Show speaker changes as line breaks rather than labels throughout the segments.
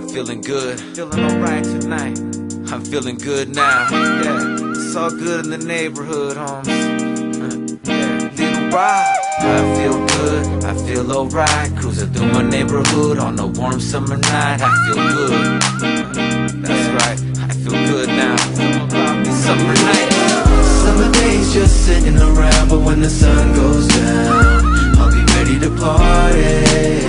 feeling good, feeling alright tonight. I'm feeling good now. Yeah, it's all good in the neighborhood, homes. Yeah, Little Rock. I feel good, I feel alright. Cruising through my neighborhood on a warm summer night. I feel good. That's right, I feel good now. These summer nights.
Summer days just sitting around, but when the sun goes down, I'll be ready to party.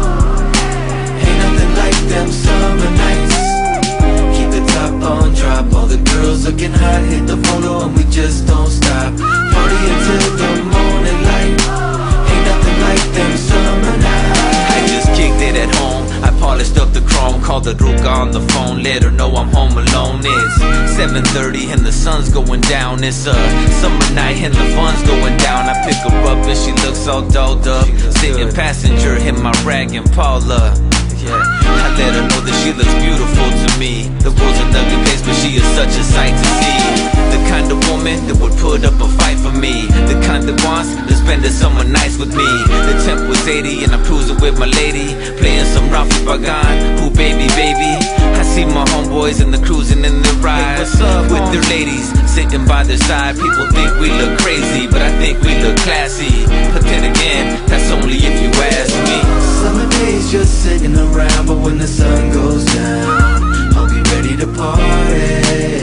Ain't nothing like them summer nights. Keep the top on drop, all the girls looking hot, hit the photo and we just don't stop. Party until the morning light. Ain't nothing like them summer nights.
I just kicked it at home, I polished up the chrome, called the Ruka on the phone, let her know I'm home alone. It's 7:30 and the sun's going down. It's a summer night and the fun's going down. I pick her up and she looks all dolled up, sitting passenger in my rag and Paula. Yeah, I let her know that she looks beautiful to me. The world's an ugly place, but she is such a sight to see. The kind of woman that would put up a fight for me, the kind that wants to spend the summer nights with me. The temp was 80 and I'm cruising with my lady, playing some Rafi Bagan, who baby baby. I see my homeboys and the cruising in the ride, with their ladies sitting by their side. People think we look crazy, but I think we look classy. But then again, that's only if you ask me.
Summer days just sitting around, but when the sun goes down, I'll be ready to party.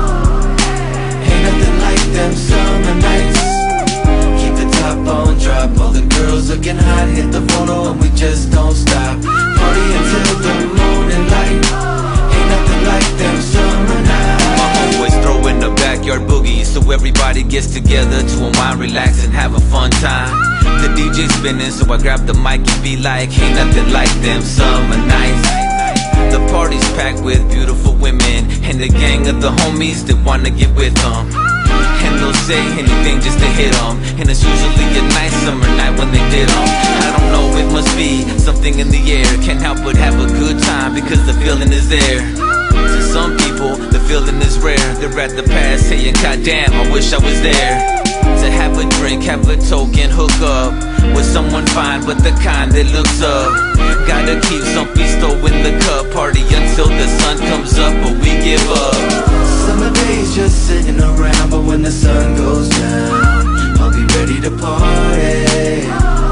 Ain't nothing like them summer nights. Keep the top on drop, all the girls looking hot, hit the photo and we just don't stop. Party until the morning light. Ain't nothing like them summer nights.
My homeboys throw in the backyard boogie, so everybody gets together to unwind, relax and have a fun time. The DJ spinning, so I grab the mic and be like, ain't nothing like them summer nights. The party's packed with beautiful women and a gang of the homies that wanna get with them. And they'll say anything just to hit them, and it's usually a nice summer night when they did them. I don't know, it must be something in the air. Can't help but have a good time because the feeling is there. To some people, the feeling is rare. They're at the past saying, God damn, I wish I was there. To have a drink, have a token, hook up with someone fine, but the kind that looks up. Gotta keep some pisto in the cup, party until the sun comes up, but we give up.
Summer days just sitting around, but when the sun goes down, I'll be ready to party.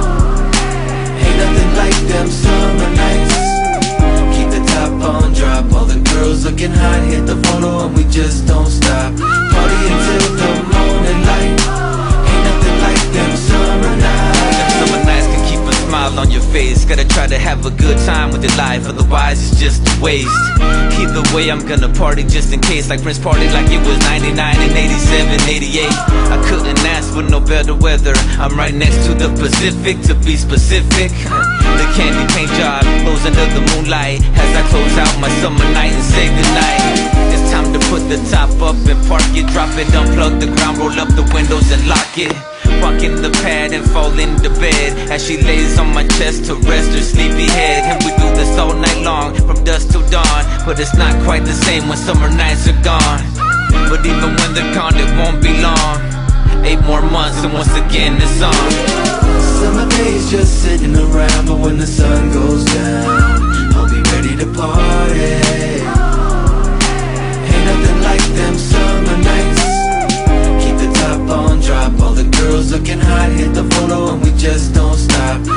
Ain't nothing like them summer nights. Keep the top on drop, all the girls looking hot, hit the photo and we just don't stop. Party until the morning light. Ain't nothing like them summer nights.
Them summer nights can keep a smile on your face. Gotta try to have a good time with your life, otherwise it's just a waste. Either way I'm gonna party just in case, like Prince partied like it was 99 and 87, 88. I couldn't ask for no better weather. I'm right next to the Pacific, to be specific. The candy paint job glows under the moonlight as I close out my summer night and say goodnight. It's time to put the top up and park it, drop it, unplug the ground, roll up the windows and lock it. Walk in the pad and fall into bed as she lays on my chest to rest her sleepy head. And we do this all night long, from dusk till dawn. But it's not quite the same when summer nights are gone. But even when they're gone, it won't be long. 8 more months and once again it's on.
Summer days just sitting around, but when the sun goes down, I'll be ready to party. Ain't nothing like them summer nights. Keep the top on drop, all the girls looking hot, hit the photo and we just don't stop.